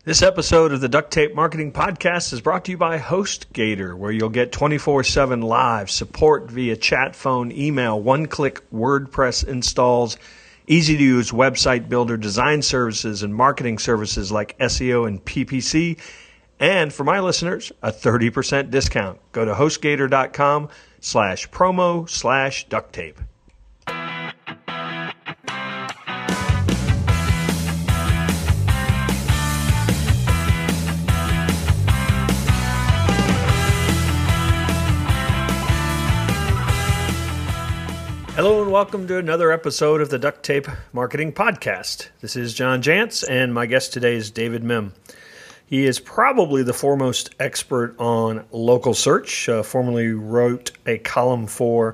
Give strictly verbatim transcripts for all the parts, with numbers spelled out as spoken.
This episode of the Duct Tape Marketing Podcast is brought to you by HostGator, where you'll get twenty-four seven live support via chat, phone, email, one-click WordPress installs, easy-to-use website builder design services, and marketing services like S E O and P P C. And for my listeners, a thirty percent discount. Go to HostGator.com slash promo slash duct tape. Hello and welcome to another episode of the Duct Tape Marketing Podcast. This is John Jantsch, and my guest today is David Mim. He is probably the foremost expert on local search. Uh, formerly wrote a column for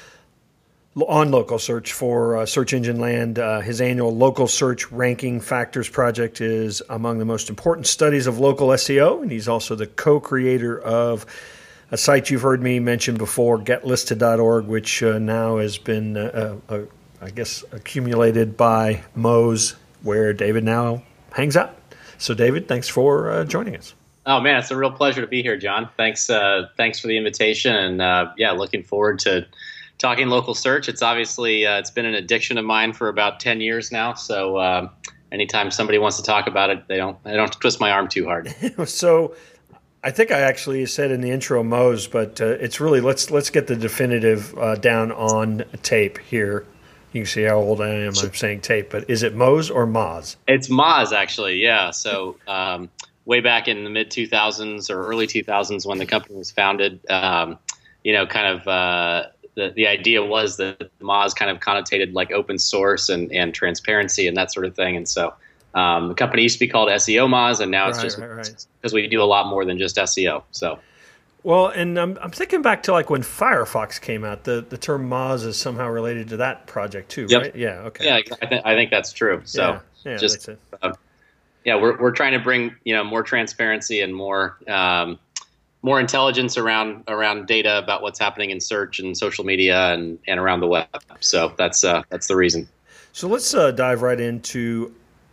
on local search for uh, Search Engine Land. Uh, his annual Local Search Ranking Factors project is among the most important studies of local S E O, and he's also the co-creator of a site you've heard me mention before, get listed dot org, which uh, now has been, uh, uh, I guess, accumulated by Moz, where David now hangs out. So, David, thanks for uh, joining us. Oh, man, it's a real pleasure to be here, John. Thanks uh, thanks for the invitation. And, uh, yeah, looking forward to talking local search. It's obviously uh, it's been an addiction of mine for about ten years now. So uh, anytime somebody wants to talk about it, they don't, they don't twist my arm too hard. So I think I actually said in the intro Moz, but uh, it's really, let's let's get the definitive uh, down on tape here. You can see how old I am. I'm saying tape, but is it Moz or Moz? It's Moz, actually, yeah. So um, way back in the mid two thousands or early two thousands when the company was founded, um, you know, kind of uh, the, the idea was that Moz kind of connotated like open source and, and transparency and that sort of thing. And so Um, the company used to be called S E O Moz, and now it's right, just because right, right. we do a lot more than just S E O. So, well, and I'm, I'm thinking back to like when Firefox came out. The the term Moz is somehow related to that project too, yep. right? Yeah. Okay. Yeah, I, th- I think that's true. So, yeah, yeah, just that's it. Uh, yeah, we're we're trying to bring you know more transparency and more um, more intelligence around around data about what's happening in search and social media and, and around the web. So that's uh, that's the reason. So let's uh, dive right into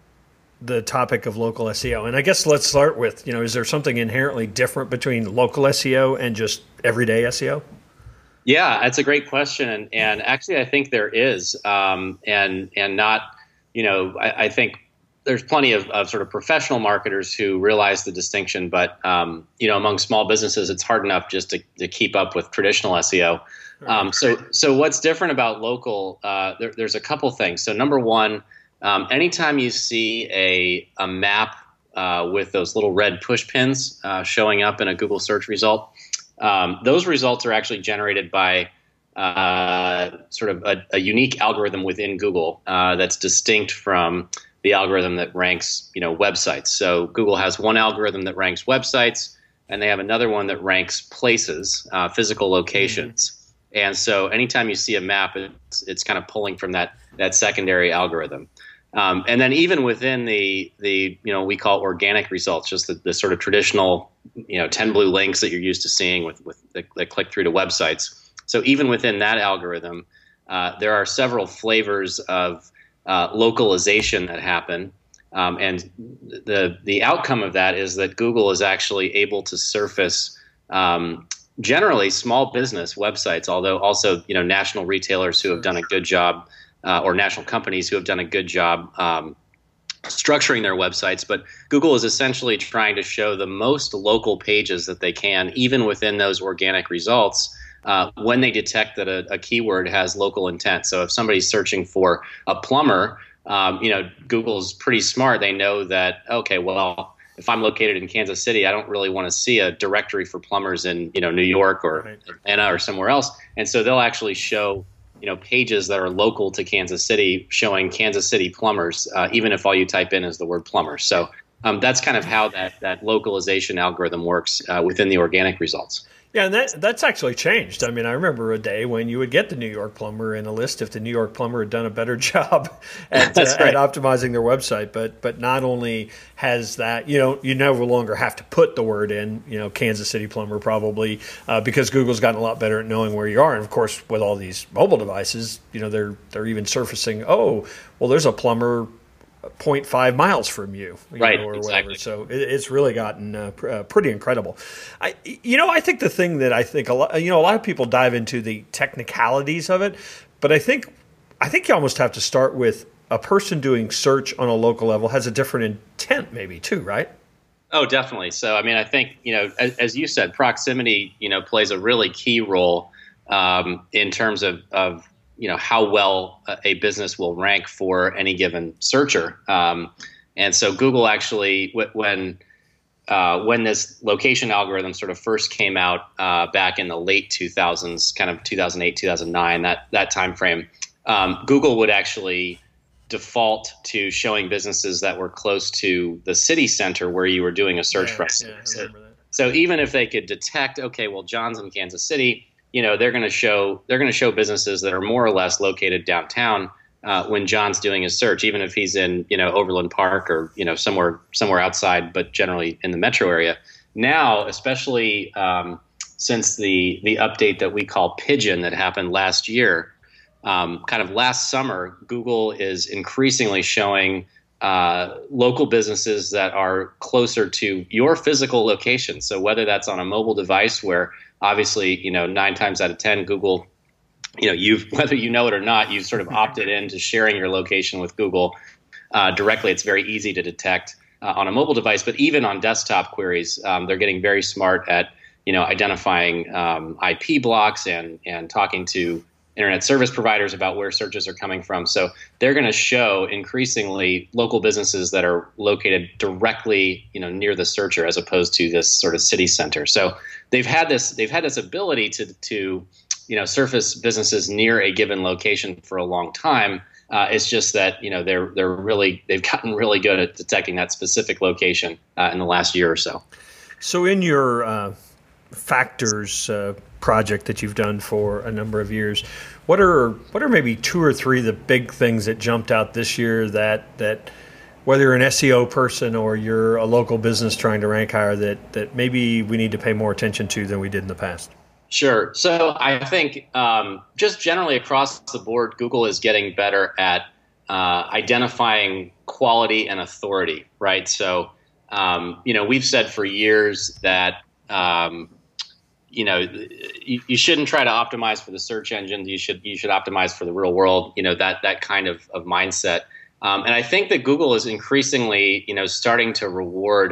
the topic of local S E O. And I guess let's start with, you know, is there something inherently different between local S E O and just everyday S E O? Yeah, that's a great question. And, and actually, I think there is. Um, and and not, you know, I, I think there's plenty of, of sort of professional marketers who realize the distinction. But, um, you know, among small businesses, it's hard enough just to, to keep up with traditional S E O. Um, so, so what's different about local, uh, there, there's a couple things. So number one, Um, anytime you see a, a map uh, with those little red push pins uh, showing up in a Google search result, um, those results are actually generated by uh, sort of a, a unique algorithm within Google uh, that's distinct from the algorithm that ranks, you know, websites. So Google has one algorithm that ranks websites, and they have another one that ranks places, uh, physical locations. Mm-hmm. And so anytime you see a map, it's, it's kind of pulling from that that secondary algorithm. Um, and then even within the, the you know, we call organic results, just the, the sort of traditional, you know, ten blue links that you're used to seeing with, with the, that click through to websites. So even within that algorithm, uh, there are several flavors of uh, localization that happen. Um, and the the outcome of that is that Google is actually able to surface um, generally small business websites, although also, you know, national retailers who have done a good job Uh, or national companies who have done a good job um, structuring their websites. But Google is essentially trying to show the most local pages that they can, even within those organic results, uh, when they detect that a, a keyword has local intent. So if somebody's searching for a plumber, um, you know, Google's pretty smart. They know that, okay, well, if I'm located in Kansas City, I don't really want to see a directory for plumbers in, you know, New York or right. Atlanta or somewhere else. And so they'll actually show you know, pages that are local to Kansas City showing Kansas City plumbers, uh, even if all you type in is the word plumber. So um, that's kind of how that, that localization algorithm works uh, within the organic results. Yeah, and that that's actually changed. I mean, I remember a day when you would get the New York plumber in a list if the New York plumber had done a better job at, uh, at optimizing their website. But but not only has that, you know, you no longer have to put the word in, you know, Kansas City plumber probably, uh, because Google's gotten a lot better at knowing where you are. And of course, with all these mobile devices, you know, they're they're even surfacing, oh, well, there's a plumber zero point five miles from you, you right, know, or exactly. whatever. So it, it's really gotten uh, pr- uh, pretty incredible. I, you know, I think the thing that I think a lot, you know, a lot of people dive into the technicalities of it, but I think, I think you almost have to start with a person doing search on a local level has a different intent, maybe too, right? Oh, definitely. So, I mean, I think, you know, as, as you said, proximity, you know, plays a really key role um, in terms of, of, you know, how well a business will rank for any given searcher. Um, and so Google actually, w- when uh, when this location algorithm sort of first came out uh, back in the late two thousands, kind of two thousand eight, two thousand nine, that, that time frame, um, Google would actually default to showing businesses that were close to the city center where you were doing a search yeah, for. Yeah, so, so even if they could detect, okay, well, John's in Kansas City, you know, they're going to show they're going to show businesses that are more or less located downtown uh, when John's doing his search, even if he's in, you know, Overland Park or, you know, somewhere somewhere outside, but generally in the metro area. Now, especially um, since the the update that we call Pigeon that happened last year. Um, kind of last summer, Google is increasingly showing uh, local businesses that are closer to your physical location. So whether that's on a mobile device, where obviously, you know, nine times out of ten, Google, you know, you've whether you know it or not, you've sort of opted into sharing your location with Google uh, directly. It's very easy to detect uh, on a mobile device, but even on desktop queries, um, they're getting very smart at, you know, identifying um, I P blocks and and talking to internet service providers about where searches are coming from. So they're going to show increasingly local businesses that are located directly, you know, near the searcher as opposed to this sort of city center. So they've had this they've had this ability to to you know surface businesses near a given location for a long time. Uh, it's just that, you know, they're they're really they've gotten really good at detecting that specific location uh, in the last year or so. So in your uh, factors uh, project that you've done for a number of years, what are what are maybe two or three of the big things that jumped out this year that that whether you're an S E O person or you're a local business trying to rank higher, that that maybe we need to pay more attention to than we did in the past? Sure. So I think um, just generally across the board, Google is getting better at uh, identifying quality and authority, right? So, um, you know, we've said for years that, um, you know, you, you shouldn't try to optimize for the search engine. You should you should optimize for the real world, you know, that that kind of, of mindset. Um, and I think that Google is increasingly, you know, starting to reward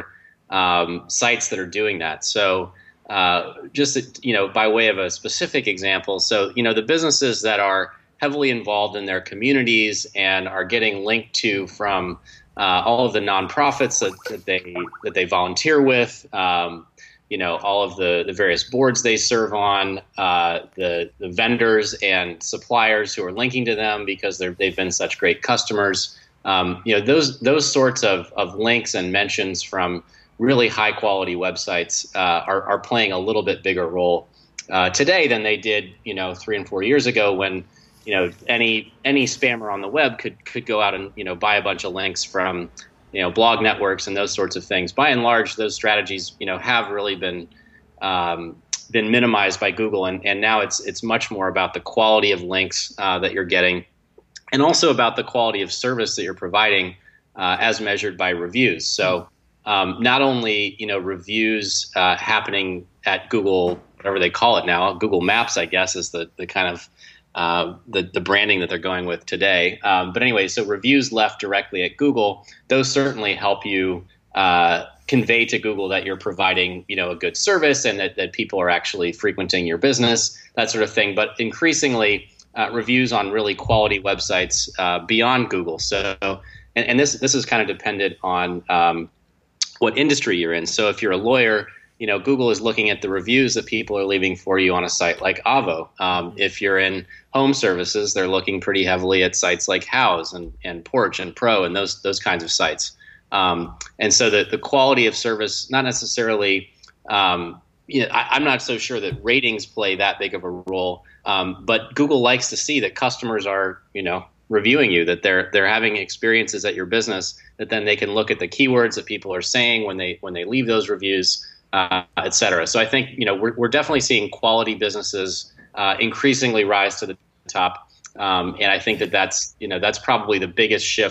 um, sites that are doing that. So, Uh, just, you know, by way of a specific example, so, you know, the businesses that are heavily involved in their communities and are getting linked to from uh, all of the nonprofits that, that they that they volunteer with, um, you know, all of the, the various boards they serve on, uh, the the vendors and suppliers who are linking to them because they're, they've been such great customers. Um, you know, those those sorts of, of links and mentions from really high quality websites uh, are, are playing a little bit bigger role uh, today than they did, you know, three and four years ago when, you know, any any spammer on the web could could go out and, you know, buy a bunch of links from, you know, blog networks and those sorts of things. By and large, those strategies, you know, have really been um, been minimized by Google, and, and now it's it's much more about the quality of links uh, that you're getting, and also about the quality of service that you're providing uh, as measured by reviews. So. Um, not only, you know, reviews uh, happening at Google, whatever they call it now, Google Maps, I guess, is the the kind of uh, the the branding that they're going with today. Um, but anyway, so reviews left directly at Google, those certainly help you uh, convey to Google that you're providing, you know, a good service and that, that people are actually frequenting your business, that sort of thing. But increasingly, uh, reviews on really quality websites uh, beyond Google. So, and, and this this is kind of dependent on um, what industry you're in. So if you're a lawyer, you know, Google is looking at the reviews that people are leaving for you on a site like Avvo. Um, if you're in home services, they're looking pretty heavily at sites like Houzz and, and Porch and Pro and those those kinds of sites. Um, and so the, the quality of service, not necessarily, um, you know, I, I'm not so sure that ratings play that big of a role, um, but Google likes to see that customers are, you know, reviewing you, that they're they're having experiences at your business, that then they can look at the keywords that people are saying when they when they leave those reviews, uh, et cetera. So I think, you know, we're we're definitely seeing quality businesses uh, increasingly rise to the top, um, and I think that that's, you know, that's probably the biggest shift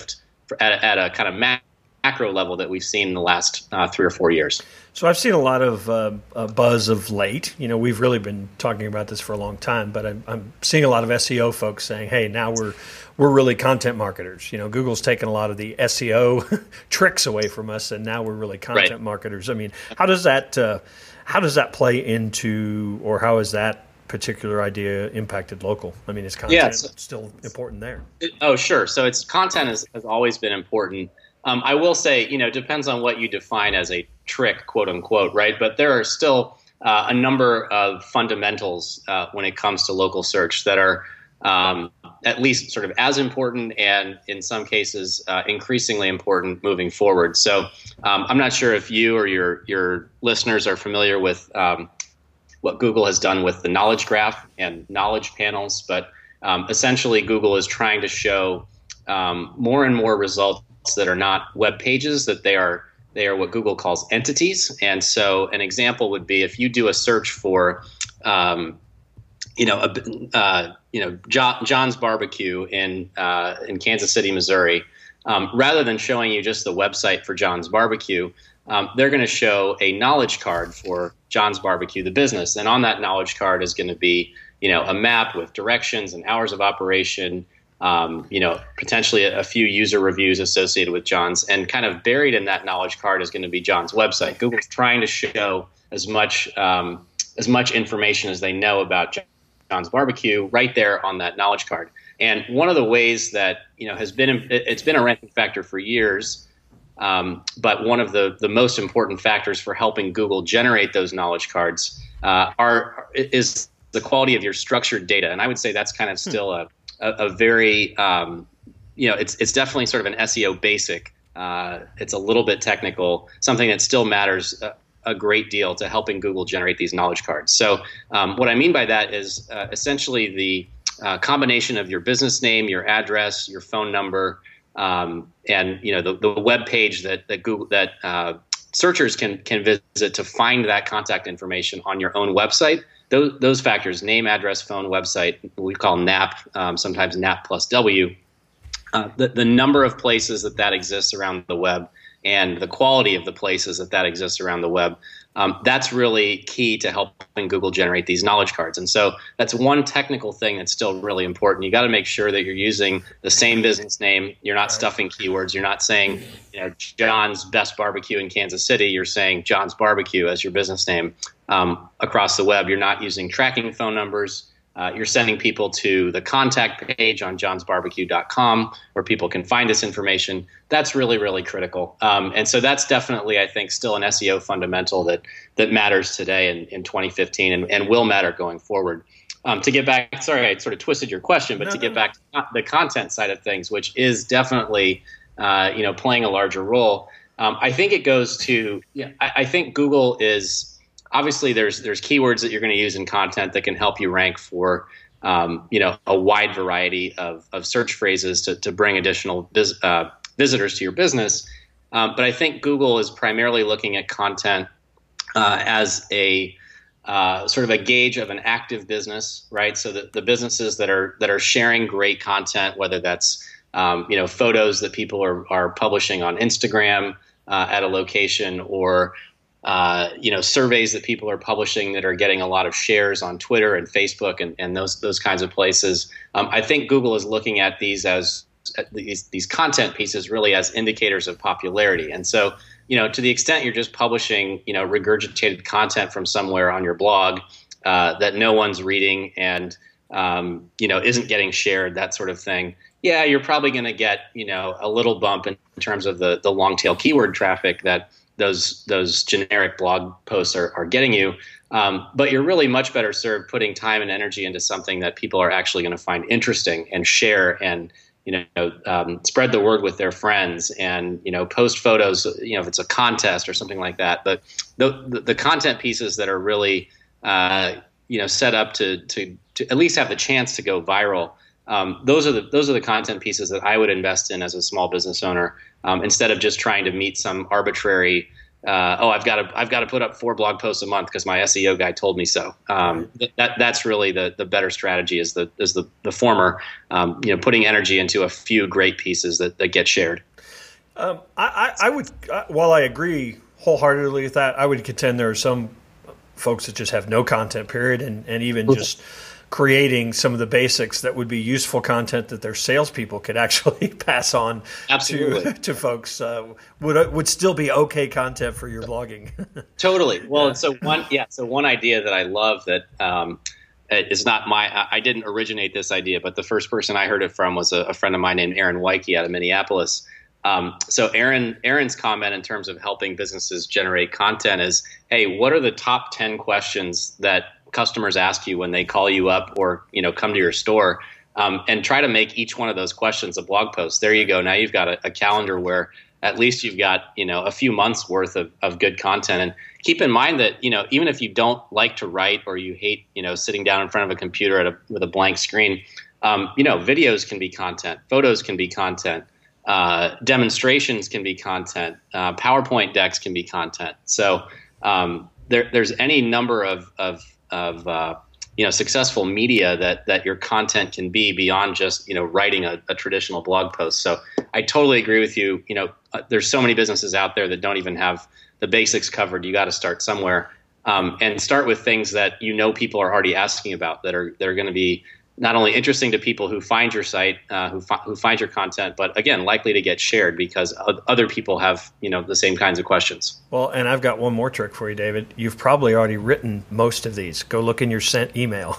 at, at a kind of ma- macro level that we've seen in the last uh, three or four years. So I've seen a lot of uh, uh, buzz of late. You know, we've really been talking about this for a long time, but I'm, I'm seeing a lot of S E O folks saying, "Hey, now we're we're really content marketers." You know, Google's taken a lot of the S E O tricks away from us, and now we're really content right. marketers. I mean, how does that uh, how does that play into, or how is that particular idea impacted local? I mean, is content yeah, it's, still important there? It, oh, sure. So it's content has, has always been important. Um, I will say, you know, it depends on what you define as a trick, quote unquote, right? But there are still uh, a number of fundamentals uh, when it comes to local search that are um, at least sort of as important and in some cases uh, increasingly important moving forward. So um, I'm not sure if you or your your listeners are familiar with um, what Google has done with the knowledge graph and knowledge panels, but um, essentially Google is trying to show um, more and more results that are not web pages, that they are they are what Google calls entities. And so an example would be if you do a search for, um, you know, a, uh, you know, John, John's Barbecue in uh, in Kansas City, Missouri, um, rather than showing you just the website for John's Barbecue, um, they're going to show a knowledge card for John's Barbecue, the business, and on that knowledge card is going to be, you know, a map with directions and hours of operation. Um, you know, potentially a, a few user reviews associated with John's, and kind of buried in that knowledge card is going to be John's website. Google's trying to show as much um, as much information as they know about John's Barbecue right there on that knowledge card. And one of the ways that, you know, has been it's been a ranking factor for years, um, but one of the the most important factors for helping Google generate those knowledge cards uh, are is the quality of your structured data. And I would say that's kind of still a A, a very, um, you know, it's it's definitely sort of an S E O basic. Uh, it's a little bit technical, something that still matters a, a great deal to helping Google generate these knowledge cards. So um, what I mean by that is uh, essentially the uh, combination of your business name, your address, your phone number, um, and you know the, the web page that that Google that uh, searchers can can visit to find that contact information on your own website. Those, those factors, name, address, phone, website, we call N A P, um, sometimes N A P plus W, uh, the, the number of places that that exists around the web and the quality of the places that that exists around the web, um, that's really key to helping Google generate these knowledge cards. And so that's one technical thing that's still really important. You got to make sure that you're using the same business name. You're not stuffing keywords. You're not saying, you know, John's Best Barbecue in Kansas City. You're saying John's Barbecue as your business name. Um, across the web, you're not using tracking phone numbers. Uh, you're sending people to the contact page on johns barbecue dot com where people can find this information. That's really, really critical. Um, and so that's definitely, I think, still an S E O fundamental that that matters today in, in twenty fifteen and, and will matter going forward. Um, to get back, sorry, I sort of twisted your question, but no, to get no. back to the content side of things, which is definitely, uh, you know, playing a larger role. Um, I think it goes to, yeah, I, I think Google is, obviously, there's there's keywords that you're going to use in content that can help you rank for um, you know a wide variety of, of search phrases to, to bring additional vis, uh, visitors to your business. Um, but I think Google is primarily looking at content uh, as a uh, sort of a gauge of an active business, right? So that the businesses that are that are sharing great content, whether that's um, you know photos that people are are publishing on Instagram uh, at a location, or Uh, you know, surveys that people are publishing that are getting a lot of shares on Twitter and Facebook and, and those those kinds of places. Um, I think Google is looking at these as at these these content pieces really as indicators of popularity. And so, you know, to the extent you're just publishing, you know, regurgitated content from somewhere on your blog uh, that no one's reading and um, you know isn't getting shared, that sort of thing. Yeah, you're probably going to get, you know, a little bump in terms of the the long tail keyword traffic that those those generic blog posts are, are getting you. Um, but you're really much better served putting time and energy into something that people are actually going to find interesting and share and, you know, um, spread the word with their friends and, you know, post photos, you know, if it's a contest or something like that. But the, the, the content pieces that are really, uh, you know, set up to, to, to at least have the chance to go viral, um, those are the those are the content pieces that I would invest in as a small business owner. Um, instead of just trying to meet some arbitrary, uh, oh, I've got to I've got to put up four blog posts a month because my S E O guy told me so. Um, that that's really the the better strategy is the is the the former. Um, you know, putting energy into a few great pieces that, that get shared. Um, I, I, I would, uh, while I agree wholeheartedly with that, I would contend there are some folks that just have no content, period, and, and even just creating some of the basics that would be useful content that their salespeople could actually pass on Absolutely. to to folks uh, would would still be okay content for your blogging. Totally. Well, yeah. so one yeah, so one idea that I love that um, is not my I didn't originate this idea, but the first person I heard it from was a, a friend of mine named Aaron Weike out of Minneapolis. Um, so Aaron Aaron's comment in terms of helping businesses generate content is, hey, what are the top ten questions that customers ask you when they call you up or, you know, come to your store, um, and try to make each one of those questions a blog post. There you go. Now you've got a, a calendar where at least you've got, you know, a few months worth of, of good content. And keep in mind that, you know, even if you don't like to write or you hate, you know, sitting down in front of a computer at a, with a blank screen, um, you know, videos can be content, photos can be content, uh, demonstrations can be content, uh, PowerPoint decks can be content. So um, there, there's any number of, of of uh, you know, successful media that that your content can be beyond just, you know, writing a, a traditional blog post. So I totally agree with you. You know, uh, there's so many businesses out there that don't even have the basics covered. You got to start somewhere, um, and start with things that you know people are already asking about that are that are going to be not only interesting to people who find your site, uh, who fi- who find your content, but again, likely to get shared because other people have, you know, the same kinds of questions. Well, and I've got one more trick for you, David. You've probably already written most of these. Go look in your sent email.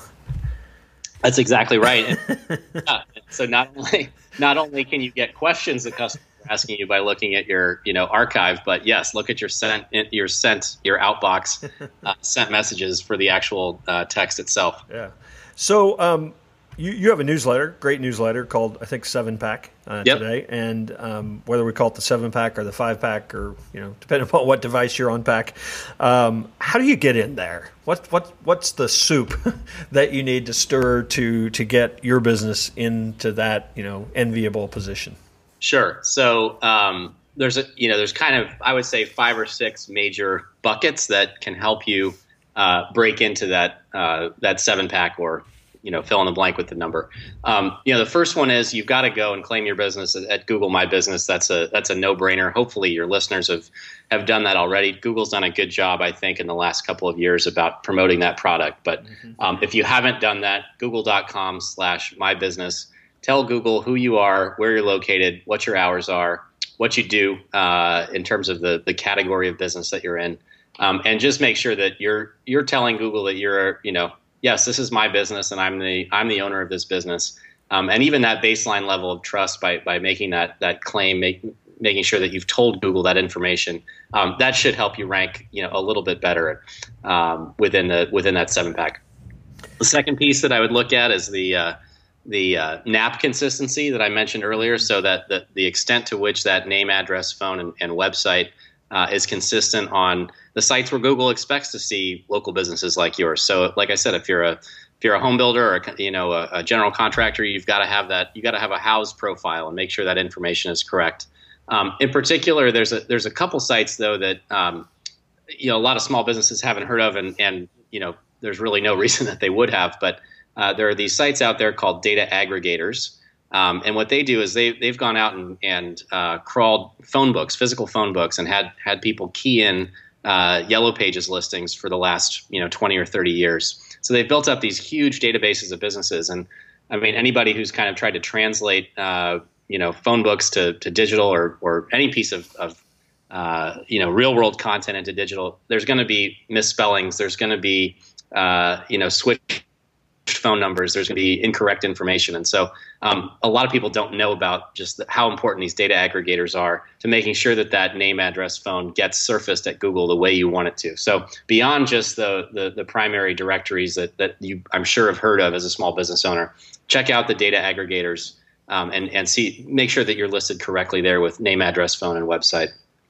That's exactly right. And, uh, so not only not only can you get questions that customers are asking you by looking at your, you know, archive, but yes, look at your sent your sent your outbox uh, sent messages for the actual uh, text itself. Yeah. So. Um, You, you have a newsletter, great newsletter called, I think, Seven Pack uh, yep. today. And um, whether we call it the Seven Pack or the Five Pack or, you know, depending upon what device you're on pack, um, how do you get in there? What what What's the soup that you need to stir to to get your business into that, you know, enviable position? Sure. So um, there's a you know there's kind of, I would say, five or six major buckets that can help you uh, break into that uh, that seven pack, or, you know, fill in the blank with the number. Um, you know, the first one is you've got to go and claim your business at, at Google My Business. That's a that's a no-brainer. Hopefully your listeners have, have done that already. Google's done a good job, I think, in the last couple of years about promoting that product. But mm-hmm. um, if you haven't done that, google.com slash my business. Tell Google who you are, where you're located, what your hours are, what you do uh, in terms of the, the category of business that you're in. Um, and just make sure that you're you're telling Google that you're, you know, yes, this is my business and I'm the I'm the owner of this business. Um, and even that baseline level of trust by by making that that claim, make, making sure that you've told Google that information, um, that should help you rank, you know, a little bit better um, within the within that seven pack. The second piece that I would look at is the uh, the uh, N A P consistency that I mentioned earlier, so that the, the extent to which that name, address, phone, and, and website uh, is consistent on the sites where Google expects to see local businesses like yours. So, like I said, if you're a if you're a home builder or a, you know a, a general contractor, you've got to have that. You got to have a house profile and make sure that information is correct. Um, in particular, there's a there's a couple sites though that um, you know a lot of small businesses haven't heard of, and and you know there's really no reason that they would have. But uh, there are these sites out there called data aggregators. Um, and what they do is they they've gone out and, and uh, crawled phone books, physical phone books, and had had people key in uh, Yellow Pages listings for the last you know twenty or thirty years. So they've built up these huge databases of businesses. And I mean, anybody who's kind of tried to translate uh, you know phone books to, to digital, or or any piece of, of uh, you know real world content into digital, there's going to be misspellings. There's going to be uh, you know switch phone numbers, there's going to be incorrect information. And so um, a lot of people don't know about just the, how important these data aggregators are to making sure that that name, address, phone gets surfaced at Google the way you want it to. So beyond just the the, the primary directories that, that you, I'm sure, have heard of as a small business owner, check out the data aggregators um, and, and see, make sure that you're listed correctly there with name, address, phone, and website.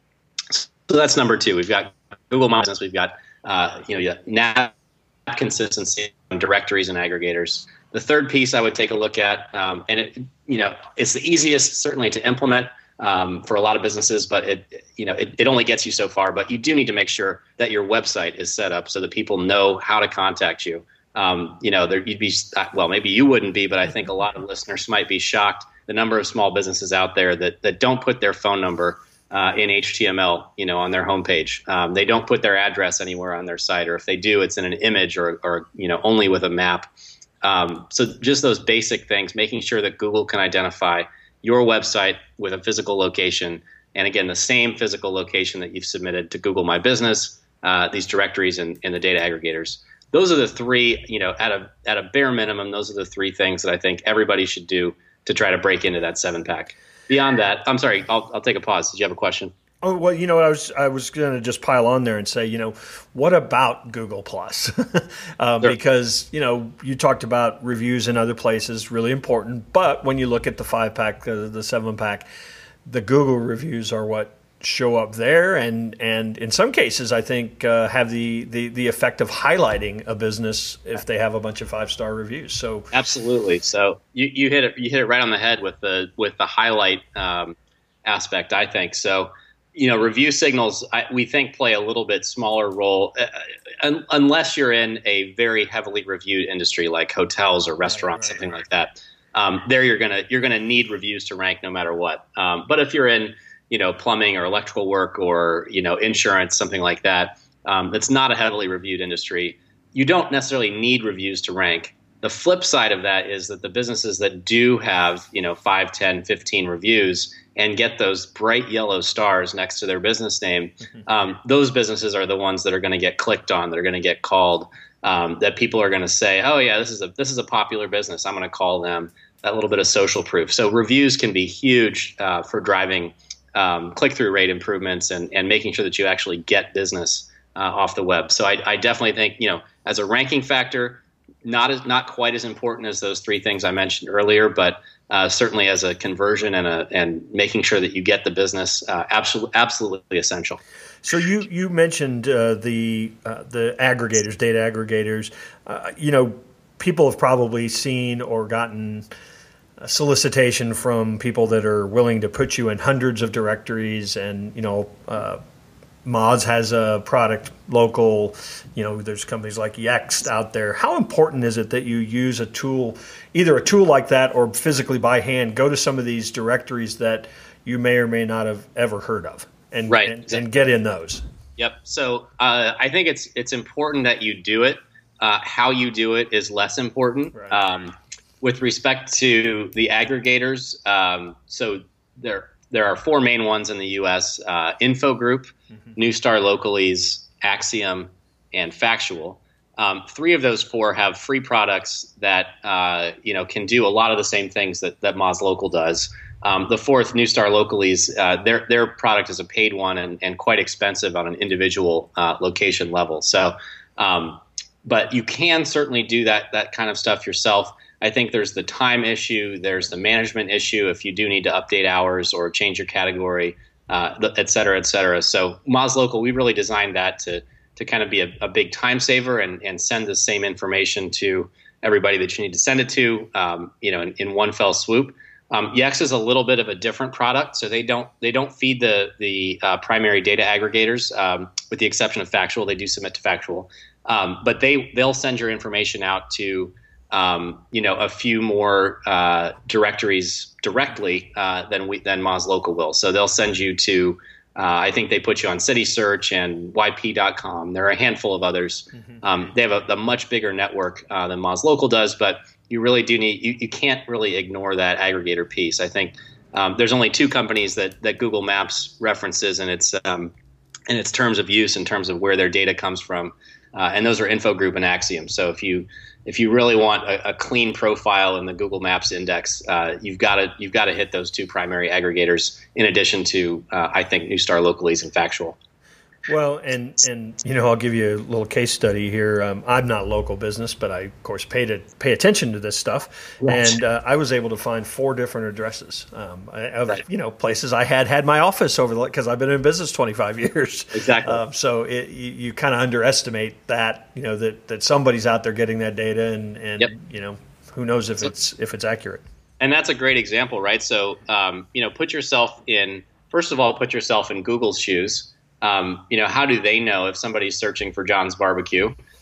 So that's number two. We've got Google My Business. We've got uh, you know N A P consistency on directories and aggregators. The third piece I would take a look at, um, and it, you know, it's the easiest certainly to implement um, for a lot of businesses, but it, you know, it, it only gets you so far. But you do need to make sure that your website is set up so that people know how to contact you. Um, you know, there you'd be well, maybe you wouldn't be, but I think a lot of listeners might be shocked the number of small businesses out there that that don't put their phone number uh, in H T M L, you know, on their homepage. Um, they don't put their address anywhere on their site, or if they do, it's in an image or, or you know, only with a map. Um, so just those basic things, making sure that Google can identify your website with a physical location, and again, the same physical location that you've submitted to Google My Business, uh, these directories and, and the data aggregators. Those are the three, you know, at a at a bare minimum, those are the three things that I think everybody should do to try to break into that seven pack. Beyond that, I'm sorry, I'll, I'll take a pause. Did you have a question? Oh, well, you know, I was I was going to just pile on there and say, you know, what about Google Plus? um, Sure. Because, you know, you talked about reviews in other places, really important. But when you look at the five pack, uh, the seven pack, the Google reviews are what show up there, and and in some cases, I think uh, have the, the the effect of highlighting a business if they have a bunch of five star reviews. So absolutely. So you, you hit it you hit it right on the head with the with the highlight um, aspect, I think. So. You know, review signals, I, we think, play a little bit smaller role uh, un, unless you're in a very heavily reviewed industry like hotels or restaurants, right, right, something right. like that. Um, there, you're gonna you're gonna need reviews to rank no matter what. Um, but if you're in, you know, plumbing or electrical work or you know insurance, something like that, um, that's not a heavily reviewed industry, you don't necessarily need reviews to rank. The flip side of that is that the businesses that do have, you know, five, ten, fifteen reviews and get those bright yellow stars next to their business name, um, those businesses are the ones that are going to get clicked on, that are going to get called, um, that people are going to say, oh yeah, this is a this is a popular business, I'm going to call them. That little bit of social proof. So reviews can be huge uh, for driving um, click-through rate improvements and, and making sure that you actually get business uh, off the web. So I, I definitely think, you know, as a ranking factor, not as not quite as important as those three things I mentioned earlier, but uh, certainly as a conversion and a and making sure that you get the business, uh, absolutely absolutely essential. So you you mentioned uh, the uh, the aggregators, data aggregators. Uh, you know, people have probably seen or gotten a solicitation from people that are willing to put you in hundreds of directories, and you know. Uh, Moz has a product local, you know, there's companies like Yext out there. How important is it that you use a tool, either a tool like that or physically by hand, go to some of these directories that you may or may not have ever heard of and, right. and, and get in those? Yep. So uh, I think it's it's important that you do it. Uh, how you do it is less important. Right. Um, with respect to the aggregators, um, so there There are four main ones in the U S, uh, Infogroup, mm-hmm. Neustar Localese, Acxiom, and Factual. Um, three of those four have free products that uh, you know can do a lot of the same things that, that Moz Local does. Um, the fourth, Neustar Localese, uh, their their product is a paid one and, and quite expensive on an individual uh, location level. So, um, but you can certainly do that that kind of stuff yourself. I think there's the time issue, there's the management issue if you do need to update hours or change your category, uh, et cetera, et cetera. So Moz Local, we really designed that to to kind of be a, a big time saver and, and send the same information to everybody that you need to send it to, um, you know, in, in one fell swoop. Um, Yext is a little bit of a different product, so they don't they don't feed the the uh, primary data aggregators, um, with the exception of Factual. They do submit to Factual, um, but they they'll send your information out to Um, you know, a few more uh, directories directly uh, than we than Moz Local will. So they'll send you to, uh, I think they put you on CitySearch and Y P dot com. There are a handful of others. Mm-hmm. Um, they have a, a much bigger network uh, than Moz Local does, but you really do need, you, you can't really ignore that aggregator piece. I think um, there's only two companies that, that Google Maps references in its, um, in its terms of use, in terms of where their data comes from. Uh, and those are Infogroup and Acxiom. So if you if you really want a, a clean profile in the Google Maps index, uh, you've got to you've got to hit those two primary aggregators. In addition to, uh, I think, Neustar Localese and Factual. Well, and, and you know, I'll give you a little case study here. Um, I'm not local business, but I, of course, pay to pay attention to this stuff. Right. And uh, I was able to find four different addresses um, of, right. you know, places I had had my office over, because I've been in business twenty-five years. Exactly. Um, so it, you, you kind of underestimate that, you know, that, that somebody's out there getting that data, and, and yep. you know, who knows if so, it's if it's accurate. And that's a great example, right? So, um, you know, put yourself in, first of all, put yourself in Google's shoes. Um, you know, how do they know if somebody's searching for John's Barbecue?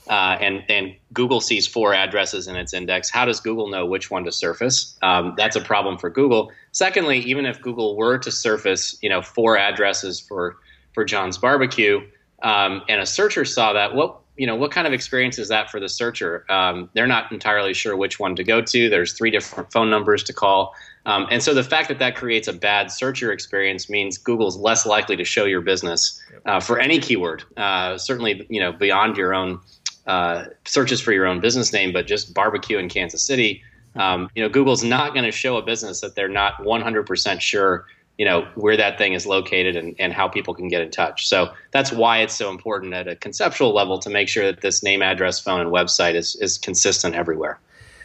uh, and and Google sees four addresses in its index, how does Google know which one to surface? Um, that's a problem for Google. Secondly, even if Google were to surface, you know, four addresses for for John's Barbecue, um, and a searcher saw that, what you know, what kind of experience is that for the searcher? Um, they're not entirely sure which one to go to. There's three different phone numbers to call. Um, and so the fact that that creates a bad searcher experience means Google's less likely to show your business uh, for any keyword, uh, certainly, you know, beyond your own uh, searches for your own business name, but just barbecue in Kansas City. Um, you know, Google's not going to show a business that they're not one hundred percent sure, you know, where that thing is located and, and how people can get in touch. So that's why it's so important at a conceptual level to make sure that this name, address, phone, and website is, is consistent everywhere.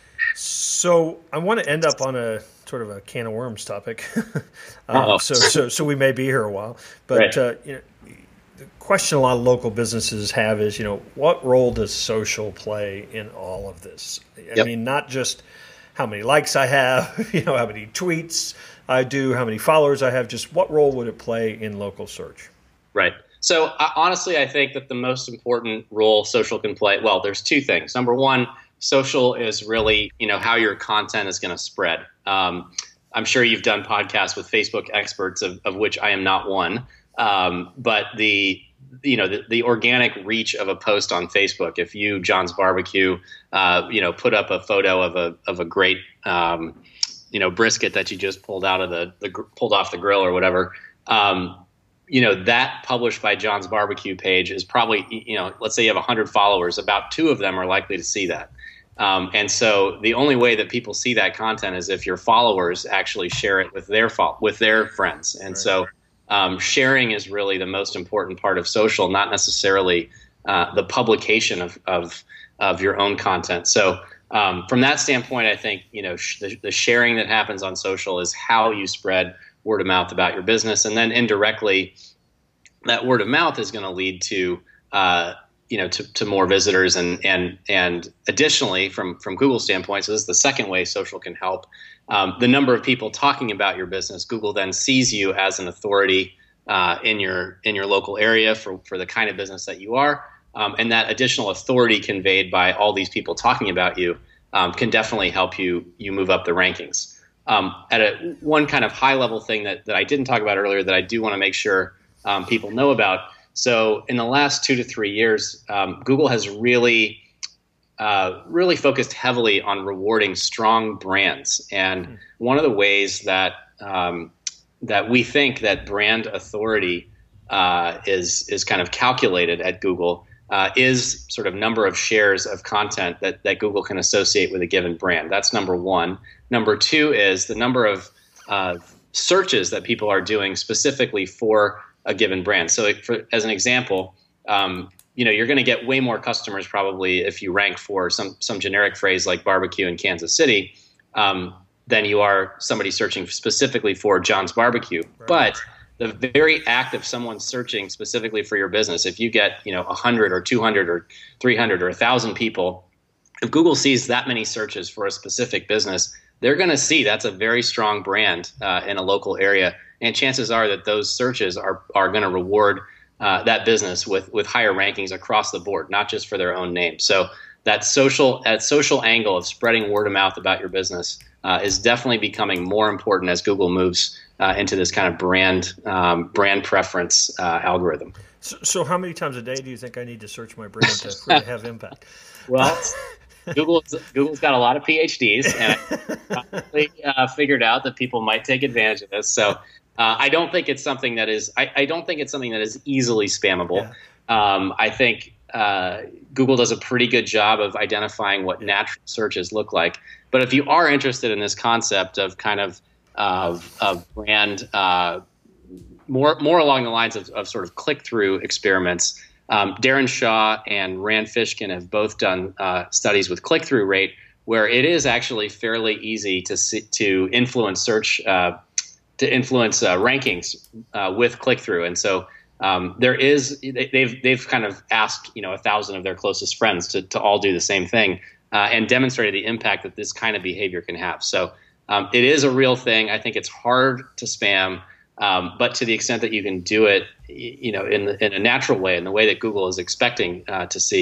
So I want to end up on a sort of a can of worms topic. um, so, so, so we may be here a while, but right. uh, you know, the question a lot of local businesses have is, you know, what role does social play in all of this? I yep. mean, not just how many likes I have, you know, how many tweets I do, how many followers I have, just what role would it play in local search? Right. So uh, honestly, I think that the most important role social can play, well, there's two things. Number one, social is really, you know, how your content is going to spread. Um, I'm sure you've done podcasts with Facebook experts, of, of which I am not one. Um, but the, you know, the, the organic reach of a post on Facebook, if you, John's Barbecue, uh, you know, put up a photo of a, of a great, um, you know, brisket that you just pulled out of the, the pulled off the grill or whatever, um, you know, that published by John's Barbecue page is probably, you know, let's say you have a hundred followers, about two of them are likely to see that. Um, and so the only way that people see that content is if your followers actually share it with their fo- with their friends. And right. so um, sharing is really the most important part of social, not necessarily uh, the publication of, of of your own content. So um, from that standpoint, I think, you know, sh- the, the sharing that happens on social is how you spread word of mouth about your business. And then indirectly, that word of mouth is going to lead to uh, you know, to, to more visitors. And, and, and additionally, from, from Google's standpoint, so this is the second way social can help, um, the number of people talking about your business, Google then sees you as an authority uh, in your, in your local area for, for the kind of business that you are. Um, and that additional authority conveyed by all these people talking about you um, can definitely help you, you move up the rankings. Um, at a one kind of high level thing that, that I didn't talk about earlier that I do want to make sure um, people know about. So in the last two to three years, um, Google has really, uh, really focused heavily on rewarding strong brands. And mm. one of the ways that um, that we think that brand authority uh, is is kind of calculated at Google uh, is sort of number of shares of content that that Google can associate with a given brand. That's number one. Number two is the number of uh, searches that people are doing specifically for a given brand. So for, as an example, um, you know, you're going to get way more customers probably if you rank for some, some generic phrase like barbecue in Kansas City um, than you are somebody searching specifically for John's Barbecue. Right. But the very act of someone searching specifically for your business, if you get, you know, one hundred or two hundred or three hundred or one thousand people, if Google sees that many searches for a specific business, they're going to see that's a very strong brand uh, in a local area. And chances are that those searches are are going to reward uh, that business with with higher rankings across the board, not just for their own name. So that social that social angle of spreading word of mouth about your business uh, is definitely becoming more important as Google moves uh, into this kind of brand um, brand preference uh, algorithm. So, so how many times a day do you think I need to search my brand to really have impact? Well, Google's, Google's got a lot of P H Ds, and I probably uh, figured out that people might take advantage of this. So uh, I don't think it's something that is. I, I don't think it's something that is easily spammable. Yeah. Um, I think uh, Google does a pretty good job of identifying what natural searches look like. But if you are interested in this concept of kind of uh, of brand, uh, more more along the lines of, of sort of click through experiments. Um, Darren Shaw and Rand Fishkin have both done uh, studies with click-through rate, where it is actually fairly easy to see, to influence search, uh, to influence uh, rankings uh, with click-through. And so um, there is they've they've kind of asked you know a thousand of their closest friends to to all do the same thing uh, and demonstrated the impact that this kind of behavior can have. So um, it is a real thing. I think it's hard to spam. Um, but to the extent that you can do it, you know, in the, in a natural way, in the way that Google is expecting uh, to see,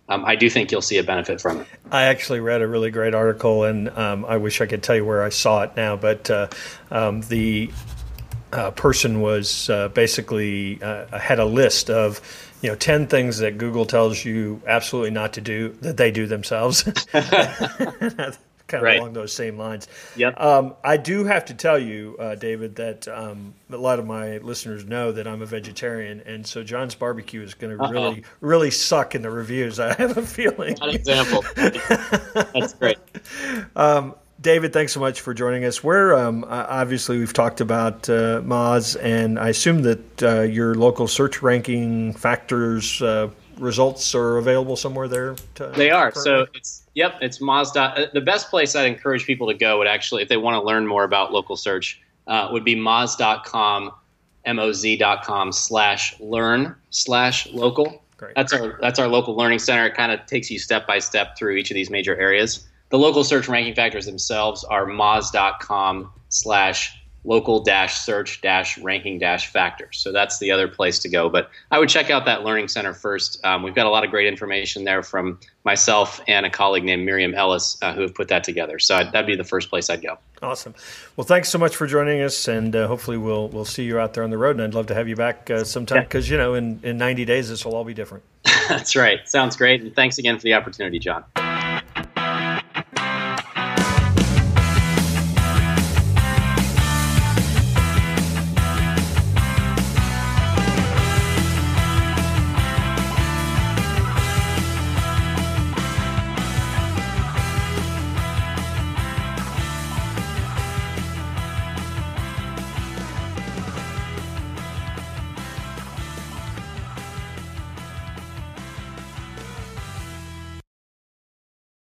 um, I do think you'll see a benefit from it. I actually read a really great article, and um, I wish I could tell you where I saw it now, but uh, um, the uh, person was uh, basically uh, had a list of, you know, ten things that Google tells you absolutely not to do that they do themselves. Kind of right. along those same lines. Yep. Um, I do have to tell you, uh, David, that um, a lot of my listeners know that I'm a vegetarian, and so John's Barbecue is going to really, really suck in the reviews. I have a feeling. An example. That's great. Um, David, thanks so much for joining us. Where um, obviously we've talked about uh, Moz, and I assume that uh, your local search ranking factors uh, results are available somewhere there. To, they are. currently? So it's yep, it's Moz. The best place I'd encourage people to go would actually, if they want to learn more about local search, uh, would be moz dot com, M O Z dot com slash learn slash local. Great. That's our that's our local learning center. It kind of takes you step by step through each of these major areas. The local search ranking factors themselves are moz dot com slash local dash search dash ranking dash factors. So that's the other place to go. But I would check out that learning center first. Um, we've got a lot of great information there from myself and a colleague named Miriam Ellis uh, who have put that together. So I'd, that'd be the first place I'd go. Awesome. Well, thanks so much for joining us, and uh, hopefully we'll we'll see you out there on the road. And I'd love to have you back uh, sometime because, yeah. you know, in, in ninety days, this will all be different. That's right. Sounds great. And thanks again for the opportunity, John.